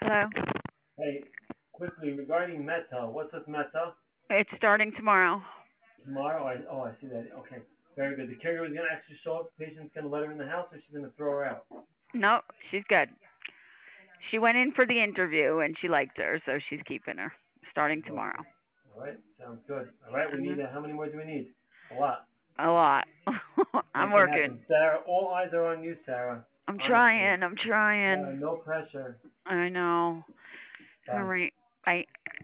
Hello. Hey, quickly regarding Meta, what's with Meta? It's starting tomorrow. Tomorrow? I see that. Okay, very good. The caregiver is gonna actually show up. The patient's gonna let her in the house, or she's gonna throw her out. No, she's good. She went in for the interview and she liked her, so she's keeping her. Starting Okay. tomorrow. All right, sounds good. All right, we need. Mhm. How many more do we need? A lot. A lot. I'm Make it working. happen, Sarah. All eyes are on you, Sarah. I'm Honestly. trying. I'm trying. No pressure. I know. All Bye. right. Bye.